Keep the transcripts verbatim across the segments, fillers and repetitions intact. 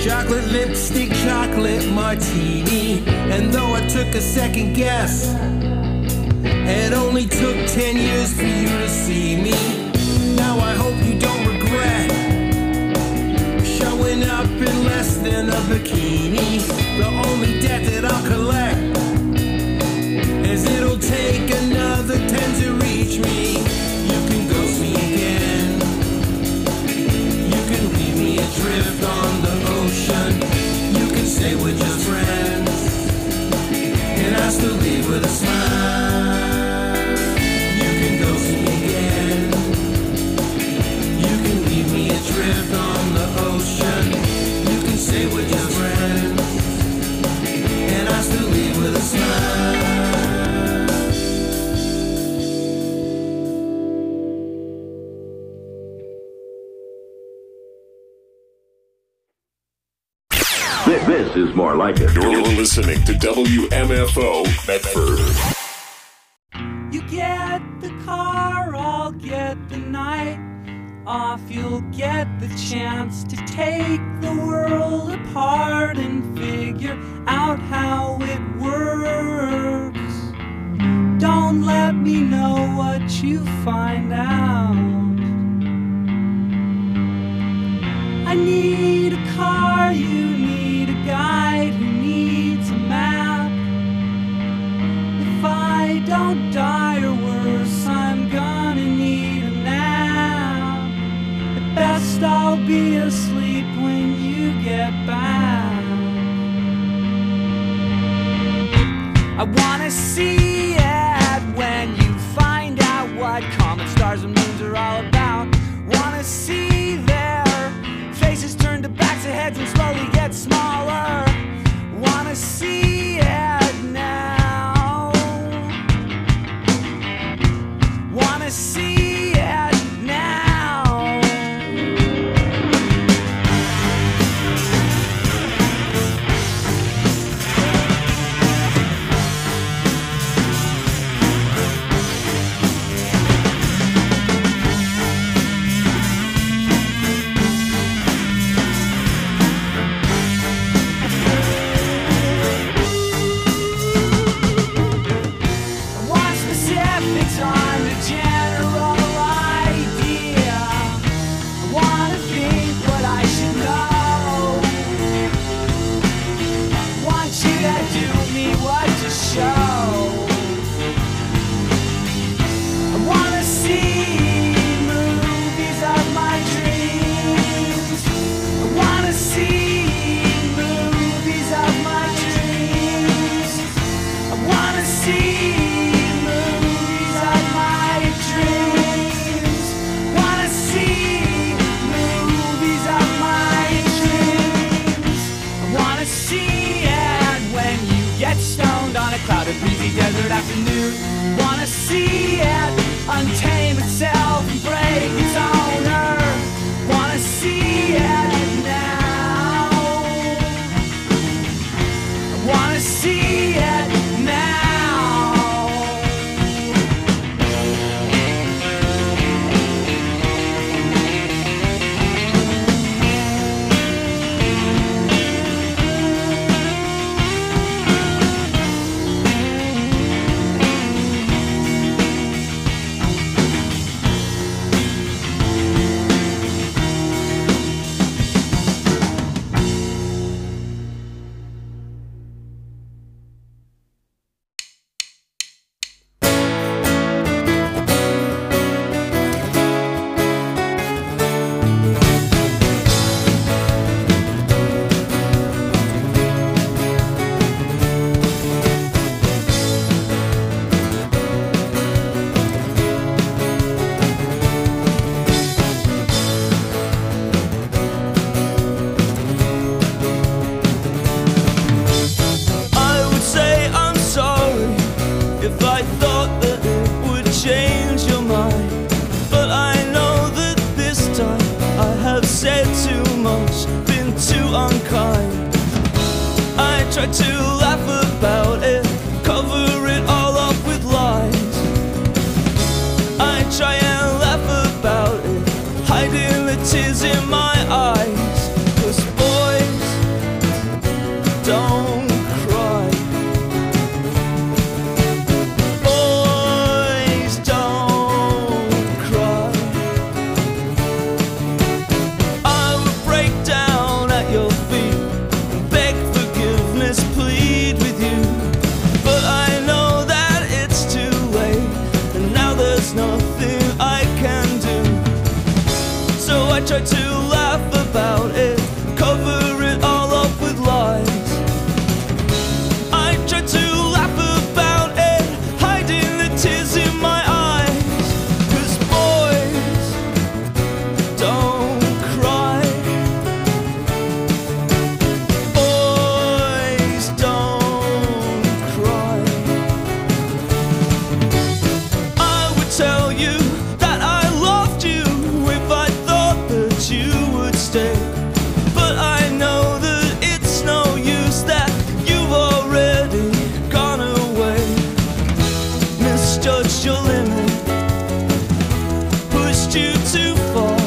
Chocolate lipstick, chocolate martini. And though I took a second guess, it only took ten years for you to see me. Now I hope you don't regret showing up in less than a bikini. The only debt that I'll collect is it'll take another ten to reach me. You can ghost me again. You can leave me adrift on the ocean. You can say we're just friends, and I still leave with a smile. You can ghost me again. You can leave me adrift on the ocean. You can say we're just friends, and I still leave with a smile. This is more like it. You're listening to W M F O Medford. You get the car, I'll get the night off. You'll get the chance to take the world apart and figure out how it works. Don't let me know what you find out. I need a car, you need a guide who needs a map. If I don't die or worse, I'm gonna need a nap. At best I'll be asleep when you get back. I wanna see it when you find out what comet stars and moons are all about. Wanna see their faces turn to backs of heads and slowly get smaller. Wanna see it now. Wanna see it now. Desert afternoon. Wanna see it untame itself and break its owner. Wanna see it now. Wanna see it now. Try to laugh about it, cover it all up with lies. I try and laugh about it, hiding the tears in my eyes. 'Cause boys mistake. But I know that it's no use, that you've already gone away. Misjudged your limit, pushed you too far,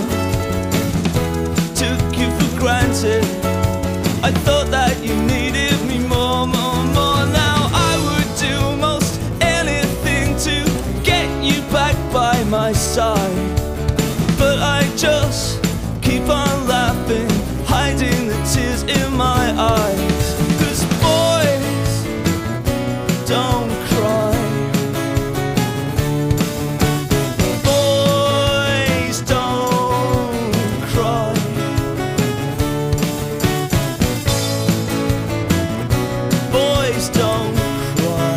took you for granted. I thought that you needed me more, more, more. Now I would do most anything to get you back by my side, but I just keep on laughing, hiding the tears in my eyes. 'Cause boys don't cry, boys don't cry, boys don't cry.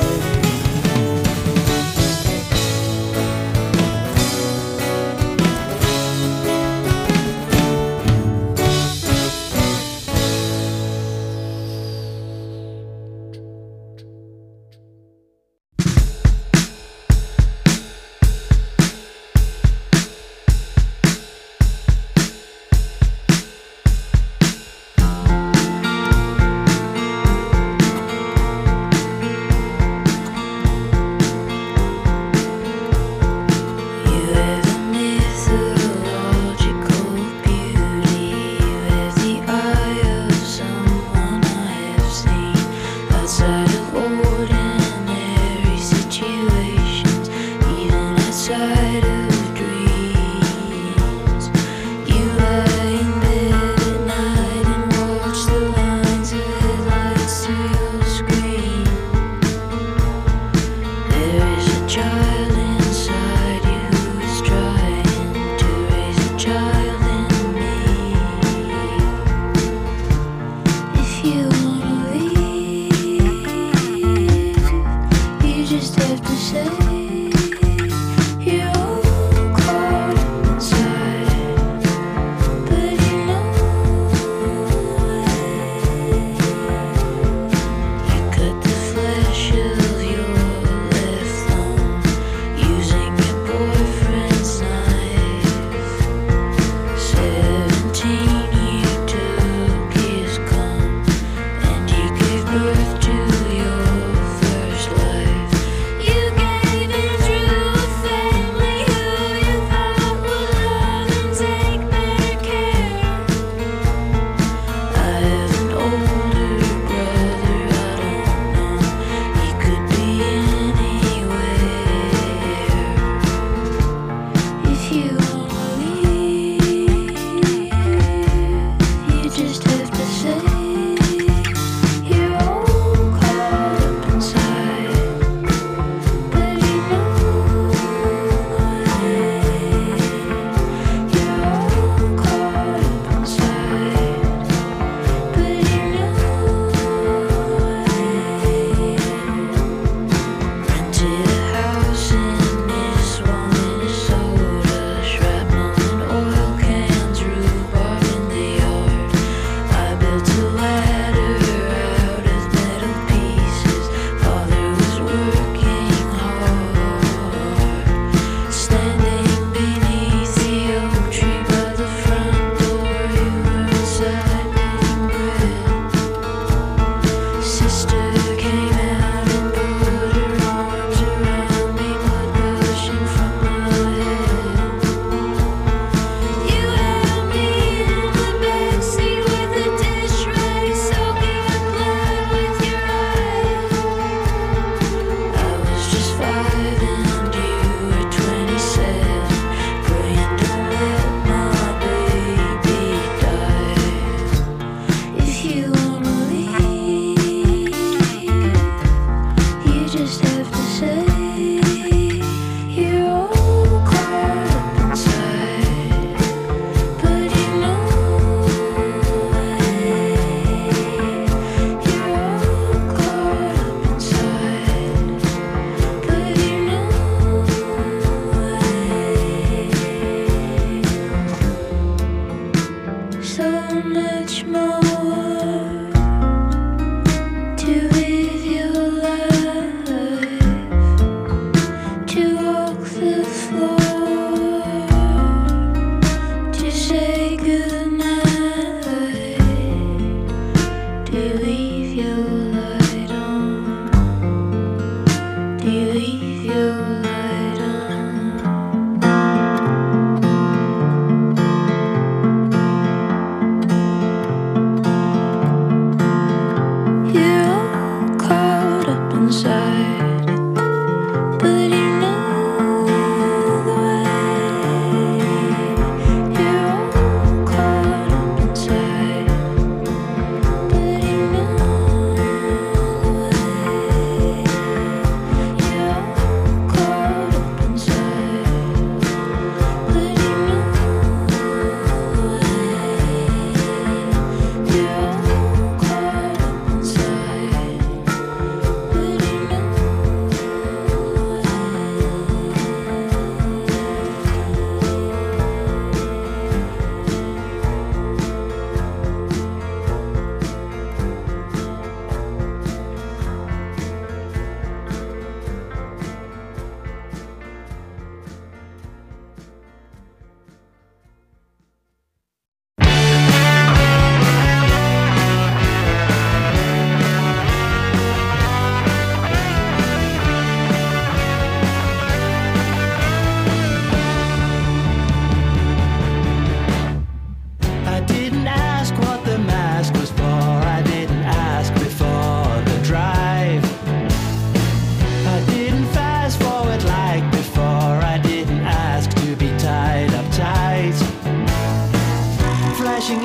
Say goodnight.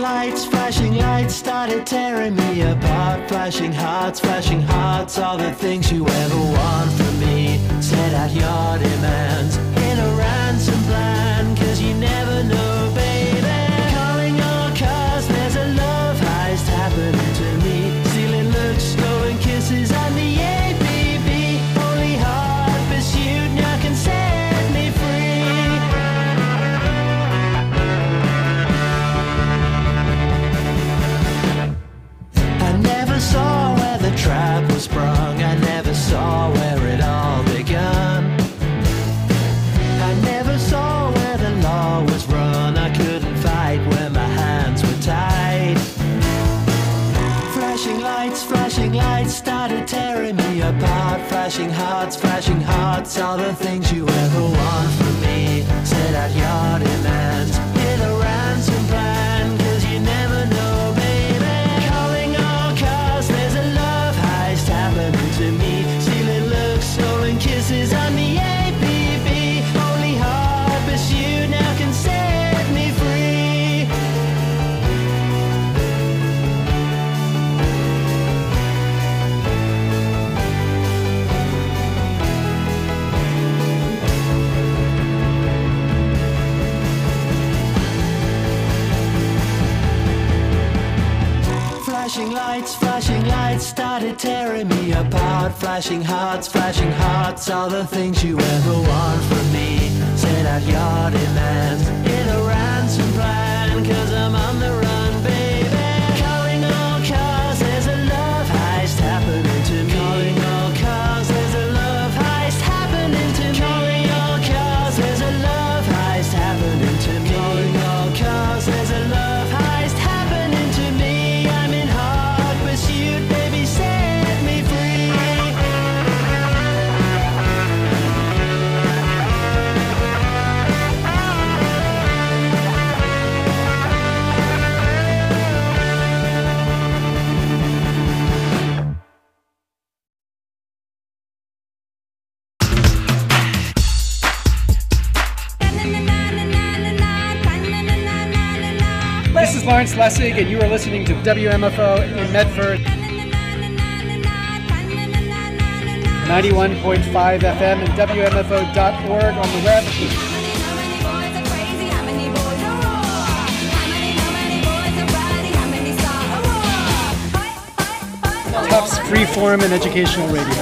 lights, flashing lights started tearing me apart. Flashing hearts, flashing hearts, all the things you ever want from me. Set out your demands in a ransom plan, cause you never know, baby. Calling all cars, there's a love heist happening to me. Stealing looks, stolen kisses, and the A B B. Only hard pursuit now can set me free. I never saw where the trap was sprung. I never saw where it all begun. I never saw where the law was run. I couldn't fight when my hands were tied. Flashing lights, flashing lights started tearing me apart. Flashing hearts, flashing hearts, all the things you ever want from me. Set out your demands in a ransom plan, cause you never know, baby. Calling all cars, there's a love heist happening to me. Stealing looks, stolen kisses, I'm the A B B. Only hard pursuit now can set me free. Flashing lights, flashing lights started tearing me apart. Flashing hearts, flashing hearts, all the things you ever want from me. Set out your demands in a ransom plan, cause I'm on the run, baby. Calling all cars, there's a love heist happening to me. Calling all cars, there's a love heist happening to me. Calling all cars, there's a love heist happening to me. Calling all cars, there's a love heist happening to me. I'm in hard pursuit, baby, set me free. This is Lawrence Lessig, and you are listening to W M F O in Medford, ninety-one point five F M and W M F O dot org on the web. Tufts Freeform and Educational Radio.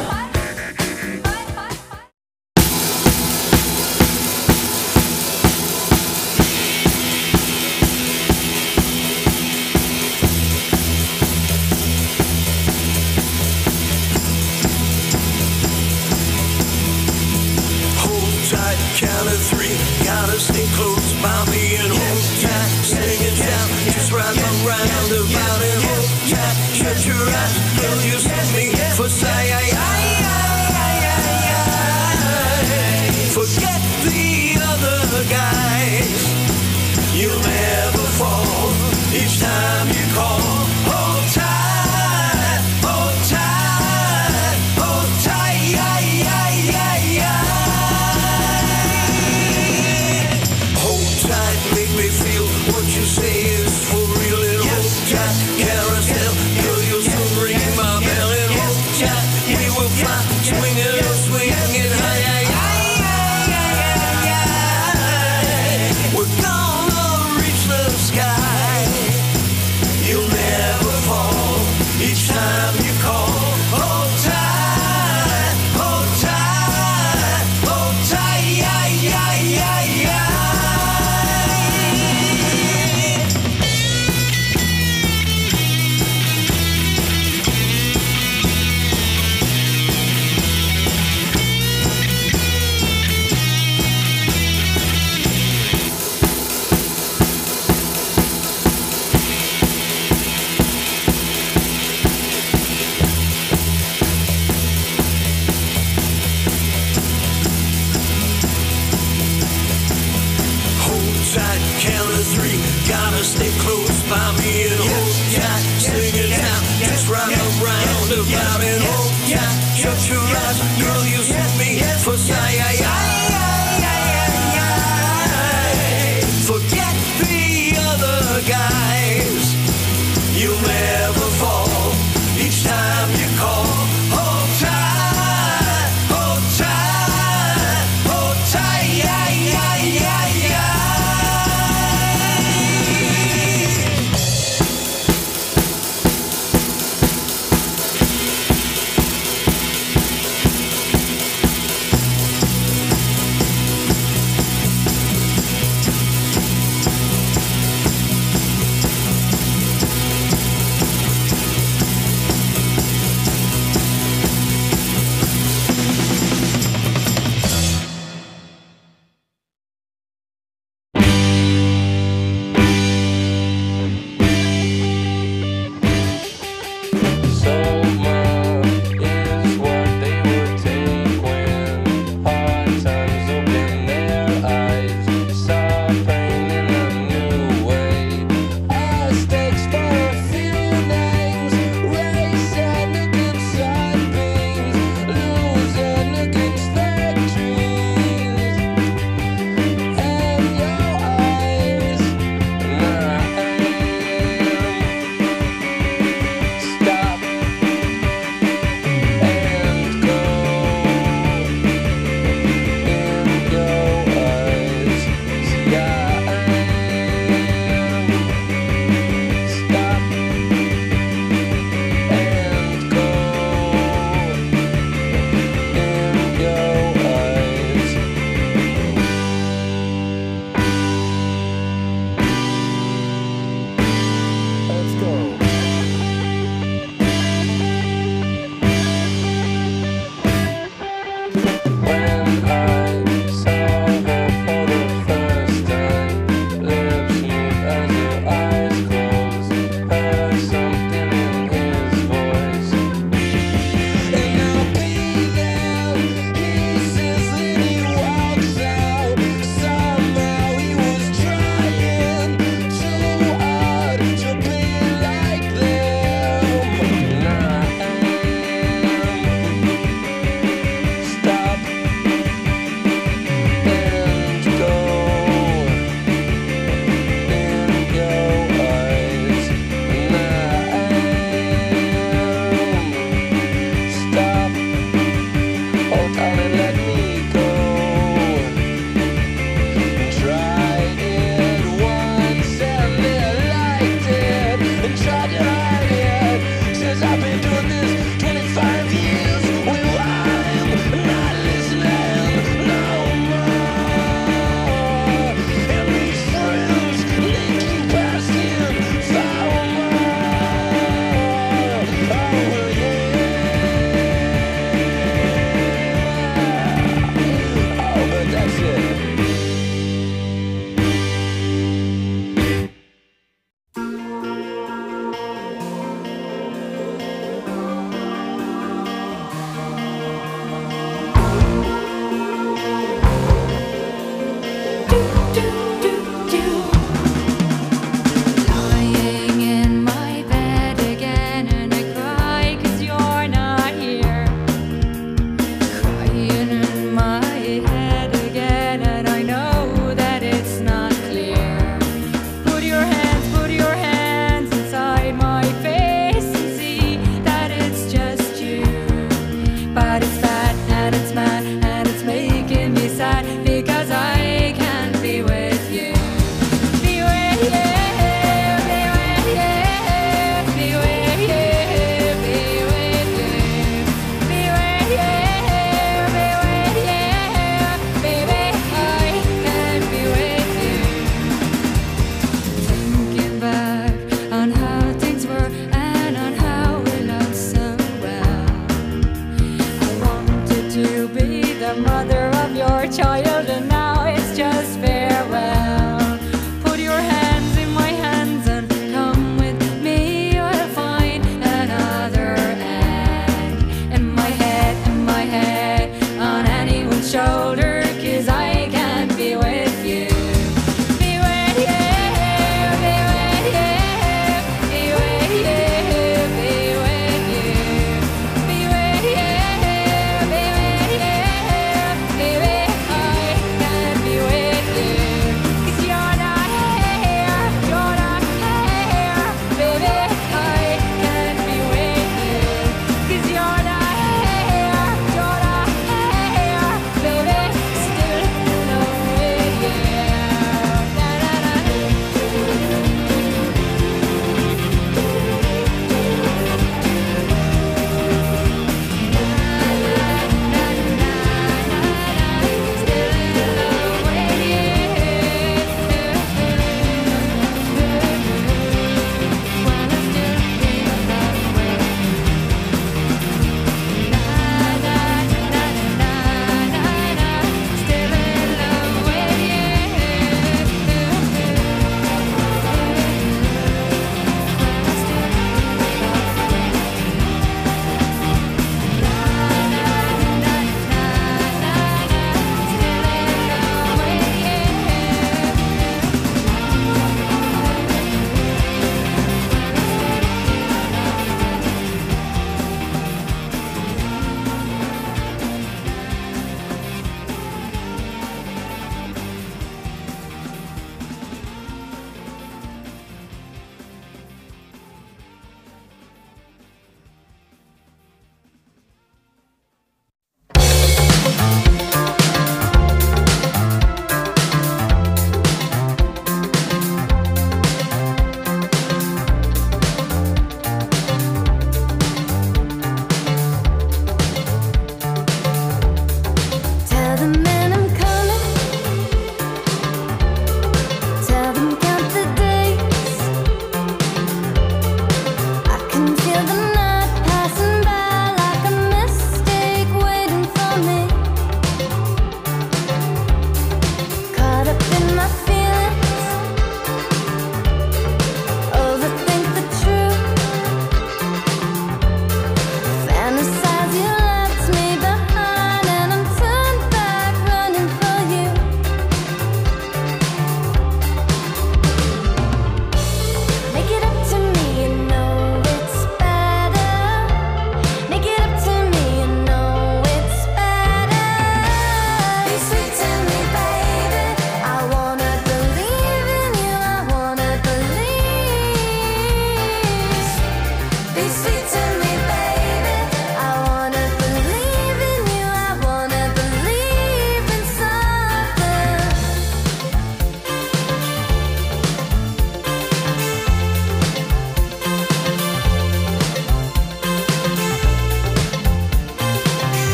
Count of three, gotta stay close by me and hold tight. Sing it down, just right around about and hold tight. Shut your eyes, girl, you see me for say, forget the other guys. You'll never fall each time you call. Hold tight, hold tight, hold tight. Make me feel what you say is for real and hold tight. Carousel, girl, you'll soon ring my bell and hold tight. We will fly, swinging, swinging high. We're gonna reach the sky. You'll never fall each time you call. Hold tight, hold tight, hold tight. Count of three, gotta stay close by me and hold tight. Sing it down, just right around about and hold tight. Shut your eyes, girl, you set me for say. Forget the other guys. you'll never fall. Each time you call, hold tight, hold tight, hold tight, yeah, yeah, yeah, yeah.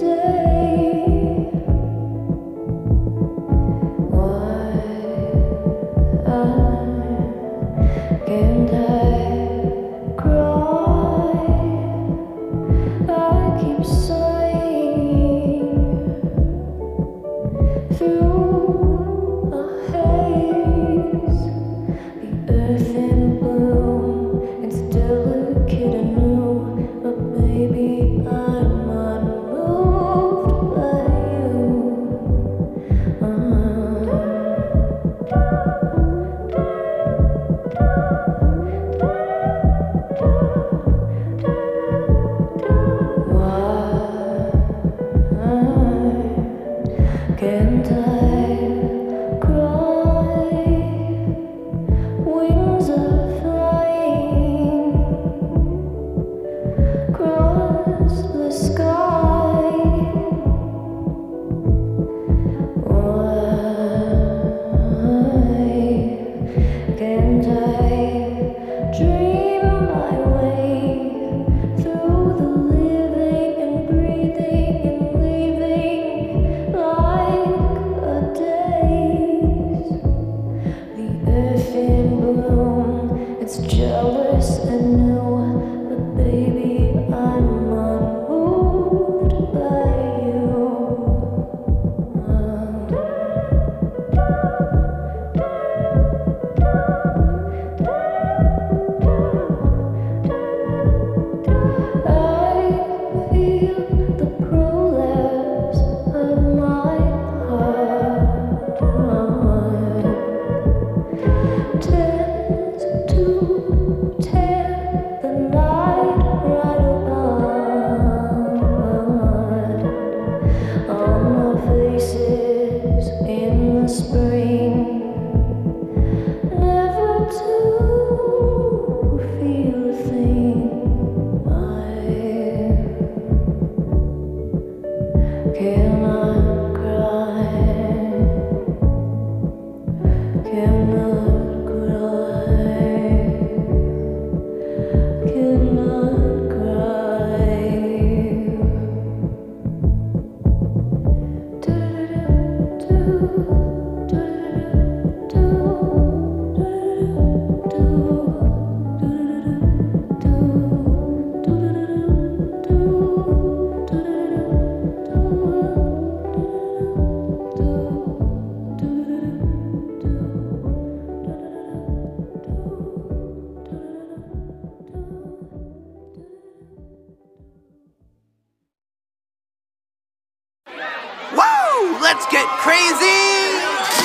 Let's get crazy!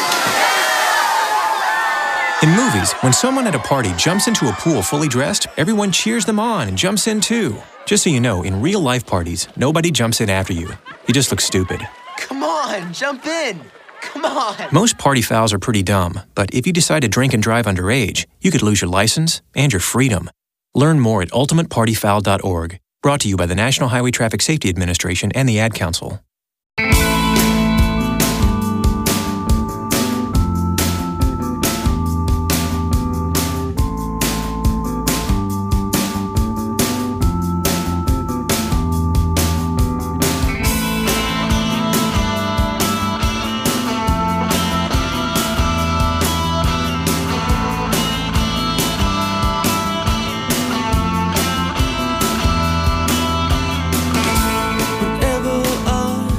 In movies, when someone at a party jumps into a pool fully dressed, everyone cheers them on and jumps in too. Just so you know, in real-life parties, nobody jumps in after you. You just look stupid. Come on, jump in! Come on! Most party fouls are pretty dumb, but if you decide to drink and drive underage, you could lose your license and your freedom. Learn more at ultimate party foul dot org. Brought to you by the National Highway Traffic Safety Administration and the Ad Council. Whenever I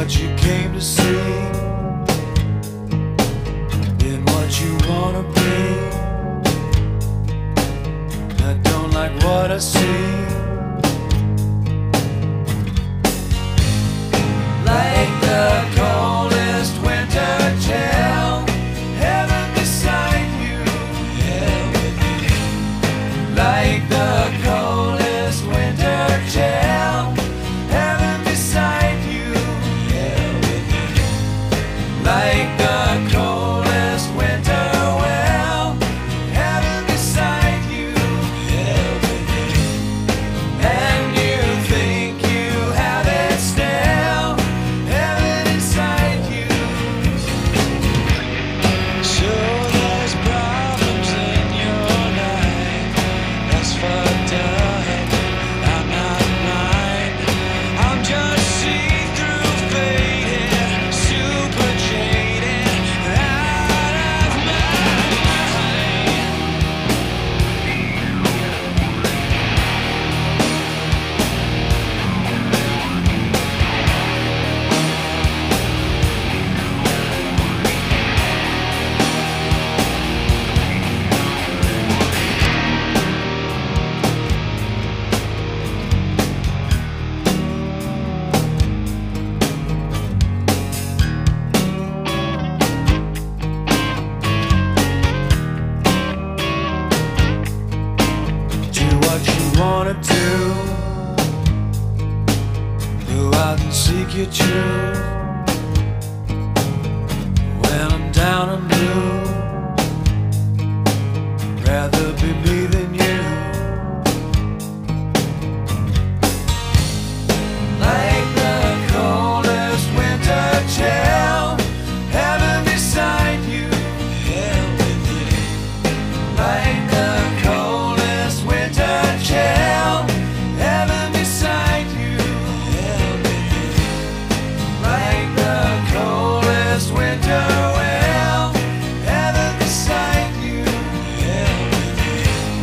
what you came to see, been what you wanna be. I don't like what I see. Like the coldest winter chill, heaven beside you, hell with you. Like the coldest winter chill, heaven beside you, hell with you. Like the coldest winter well, heaven beside you, hell with you. And you think you have it still, heaven inside you. So there's problems in your life, that's fucked up. I'm not mine. I'm just see-through faded, super jaded, out of my mind. Do what you wanna do, go out and seek your truth. When I'm down and blue, rather be me than you. Like the coldest winter chill, heaven beside you, hell with you. Like the coldest winter chill, heaven beside you, hell with you. Like the coldest winter well, heaven beside you, hell with you.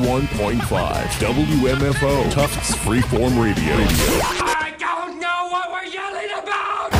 ninety-one point five W M F O, Tufts Freeform Radio. I don't know what we're yelling about!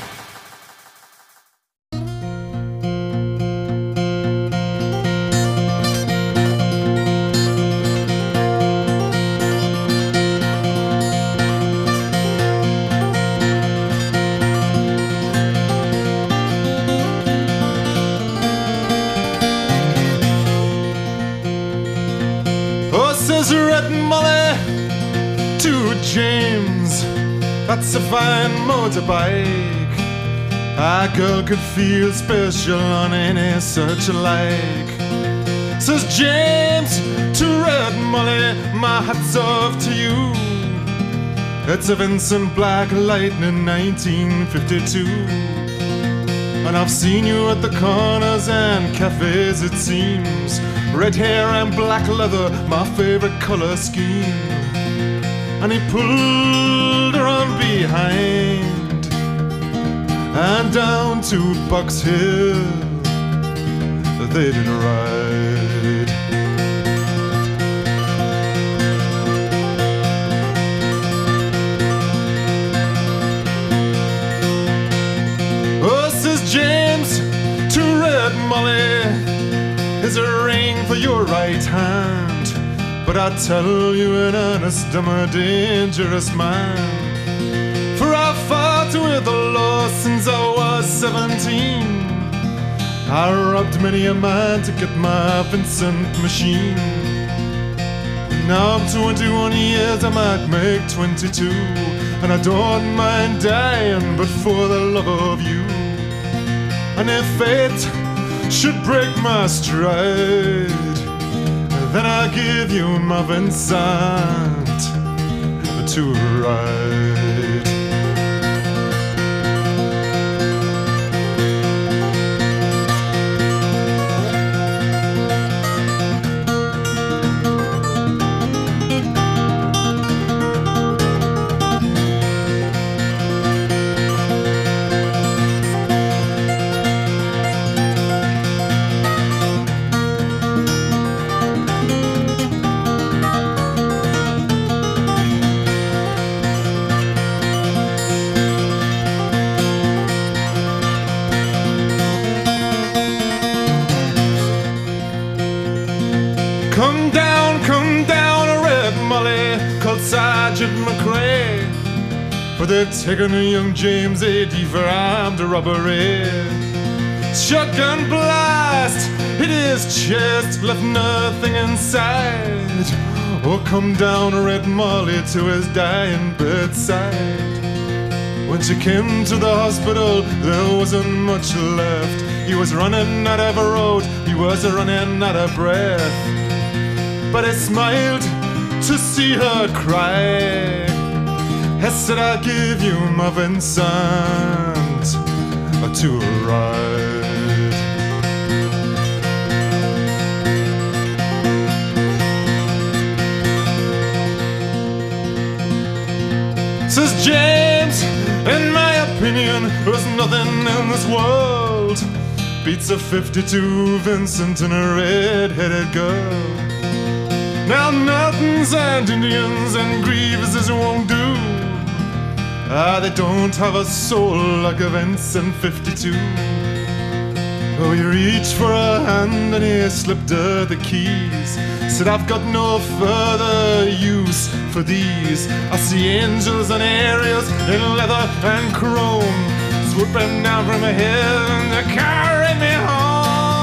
Says Red Molly to James, that's a fine motorbike. A girl could feel special on any such like. Says James to Red Molly, my hat's off to you. It's a Vincent Black Lightning nineteen fifty-two. And I've seen you at the corners and cafes, it seems. Red hair and black leather, my favorite color scheme. And he pulled her on behind and down to Box Hill they did ride. Oh, says James to Red Molly, is a ring for your right hand, but I tell you in earnest, I'm a dangerous man. For I fought with the law since I was seventeen. I robbed many a man to get my Vincent machine. Now I'm twenty-one years, I might make twenty-two, and I don't mind dying, but for the love of you. And if fate should break my stride, then I'll give you my Vincent to ride. Come down, come down, Red Molly, called Sergeant McRae, for they've taken a young James A D for armed robbery. Shotgun blast hit his chest, left nothing inside. Oh, come down, Red Molly, to his dying bedside. When she came to the hospital, there wasn't much left. He was running out of a road, he was running out of breath. But I smiled to see her cry. I said, I'll give you my Vincent to ride. Says James, in my opinion, there's nothing in this world beats a fifty-two Vincent and a red-headed girl. Now Nortons and Indians and Grieveses won't do. Ah, they don't have a soul like a Vincent fifty-two. Oh, he reached for a hand and he slipped her the keys. Said, I've got no further use for these. I see angels and aerials in leather and chrome, swooping down from heaven to carry me home.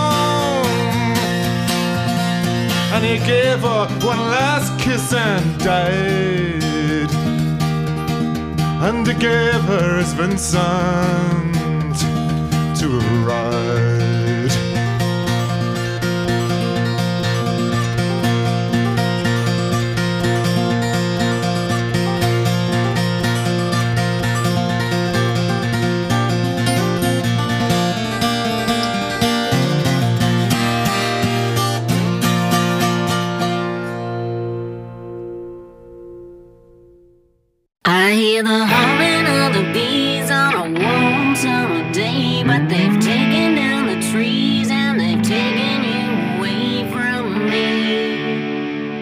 And he gave her one last kiss and died. And he gave her his Vincent to ride. I hear the humming of the bees on a warm summer day, but they've taken down the trees and they've taken you away from me.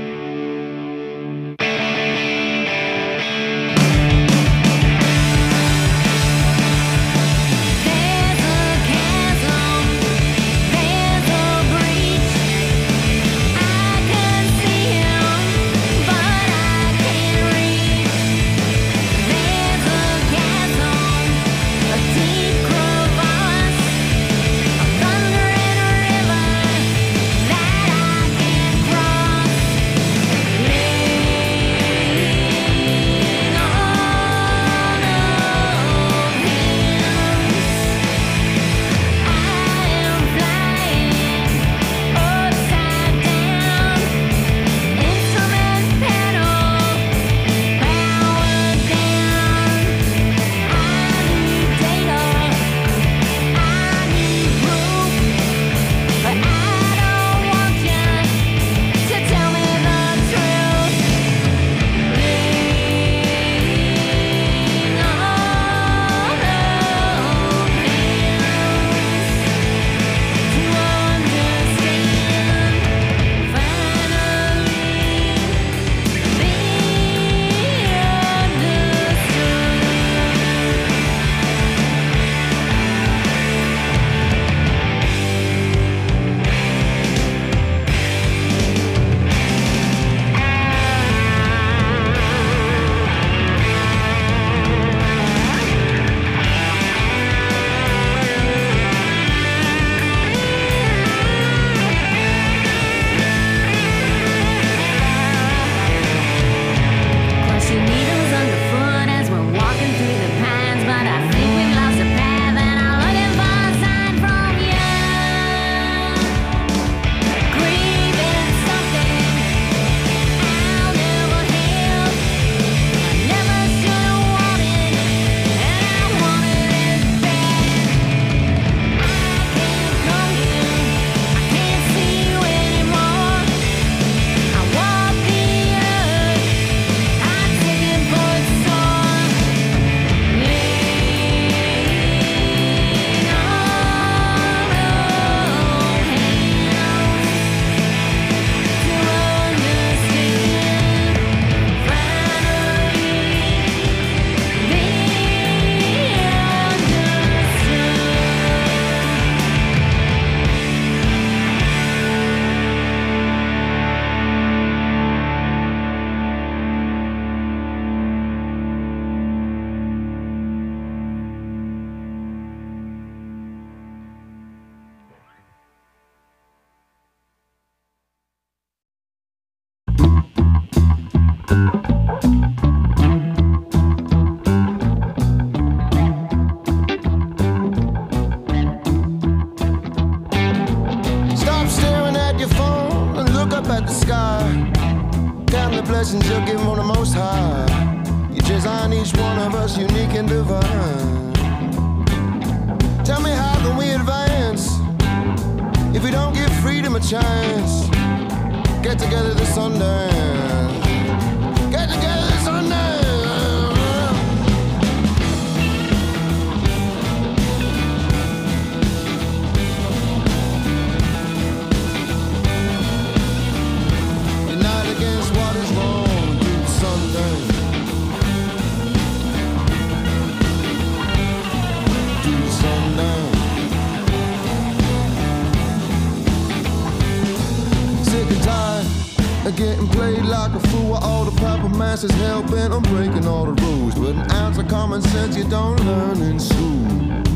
up the sky. Count the blessings you're given from the Most High. You design each one of us unique and divine. Tell me, how can we advance if we don't give freedom a chance? Get together this Sundance. Get together this Sundance. Getting played like a fool while all the proper masses hell-bent on breaking all the rules. With an ounce of common sense you don't learn in school.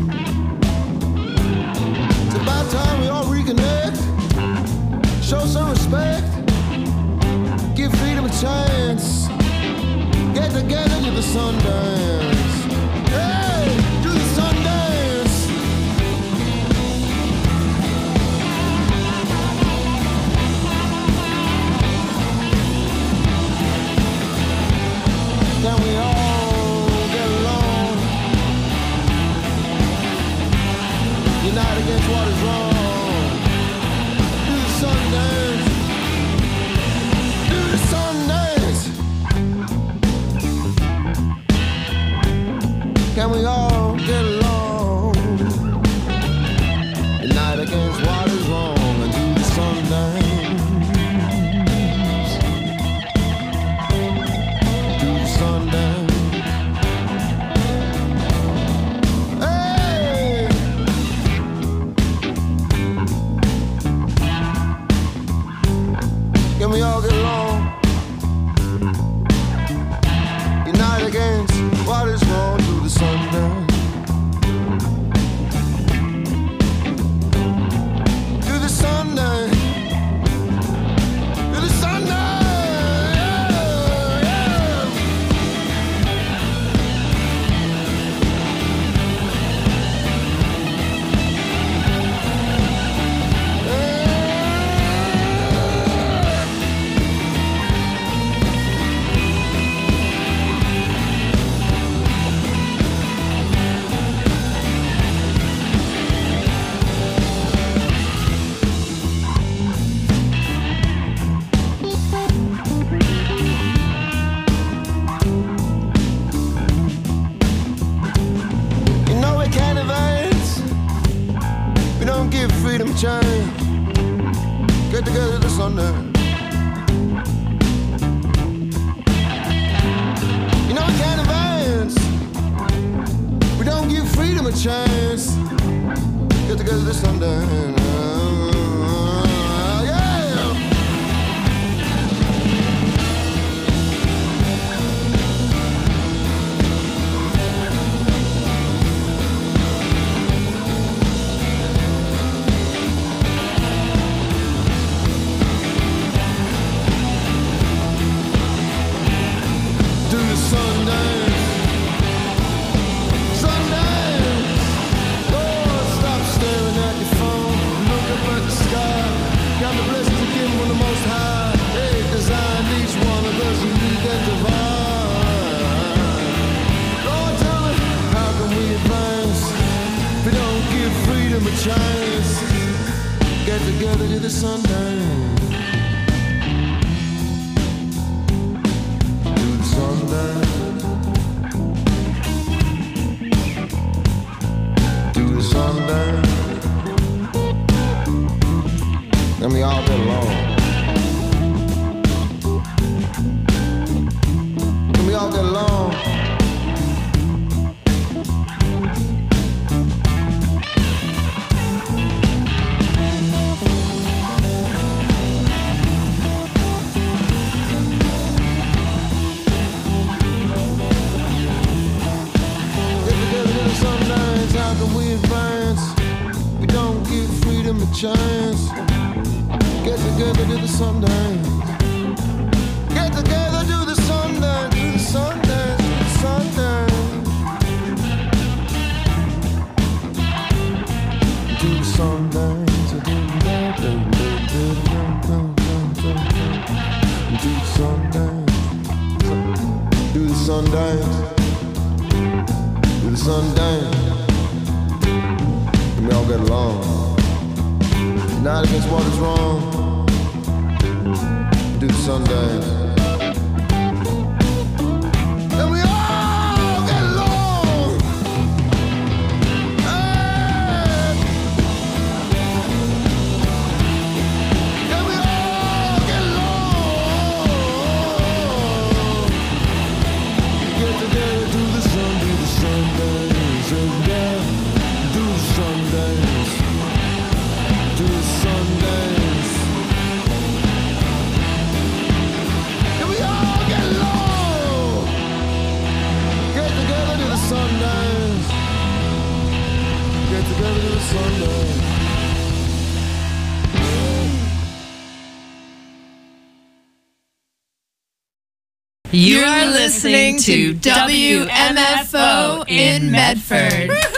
It's about time we all reconnect, show some respect, give freedom a chance, get together to the Sundance. Hey, to the Sundance. Can we all get along? Unite against what is wrong. Do the Sundance. Do the Sundance. Can we all get along? Unite against what is wrong and do the Sundance. Can we all get along? Unite against what is wrong through the Sundance. Through the Sundance. Through the Sundance. Freedom chance. Get together this Sundance. You know we can't advance. We don't give freedom a chance. Get together this Sundance. A chance. Get together to the Sundance. To the Sundance. To the Sundance. Let me all get along. Let me all get along. A chance. Get together to the Sundance. Get together to the Sundance. To the Sundance. To the Sundance. To the Sundance. To the Sundance. sun dance, do the sun dance, and we all get along. United against what is wrong, do the sun dance. And we all get along. Hey. And we all get along. Get together, do the sun, do the sun dance. Yeah, do the sun dance. Do the sun dance. And we all get along. Get together to the sun dance. Get together to the sun dance. You are listening to W M F O in Medford.